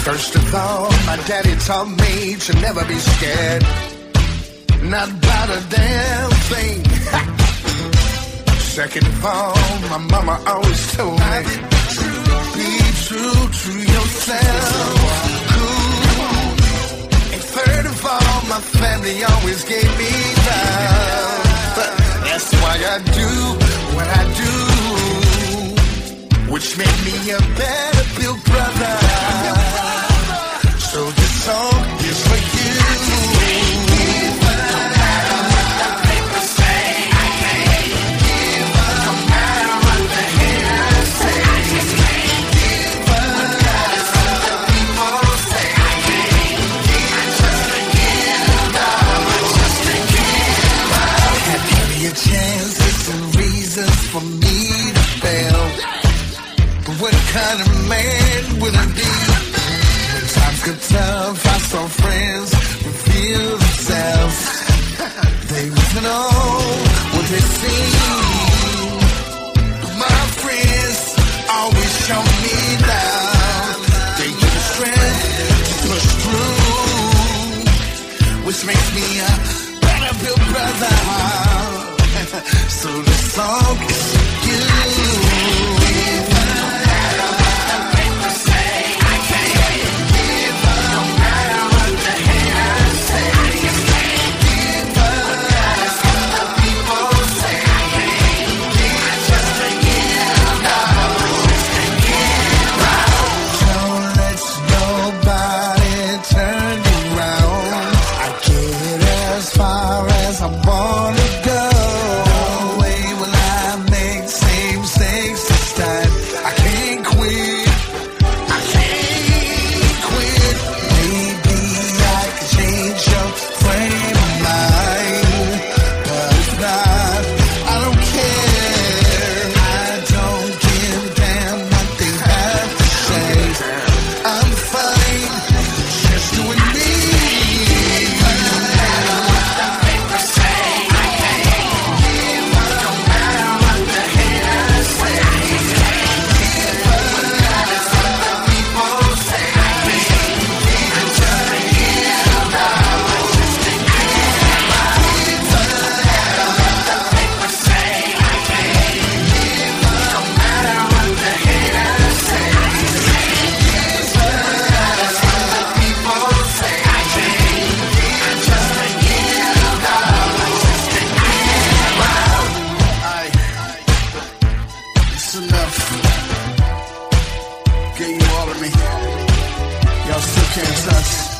First of all, my daddy taught me to never be scared. Not about a damn thing. Second of all, my mama always told me, be true to yourself. Cool. And third of all, my family always gave me love. That's why I do what I do, which made me a better built brother. So this song is for you. Chances and reasons for me to fail. But what kind of man would I be? When times get tough, I saw friends reveal themselves. They wasn't know what they see. My friends always show me love. They give me strength to push through, which makes me a better built brother. So the song is for you. Gave you all of me. Y'all still can't touch.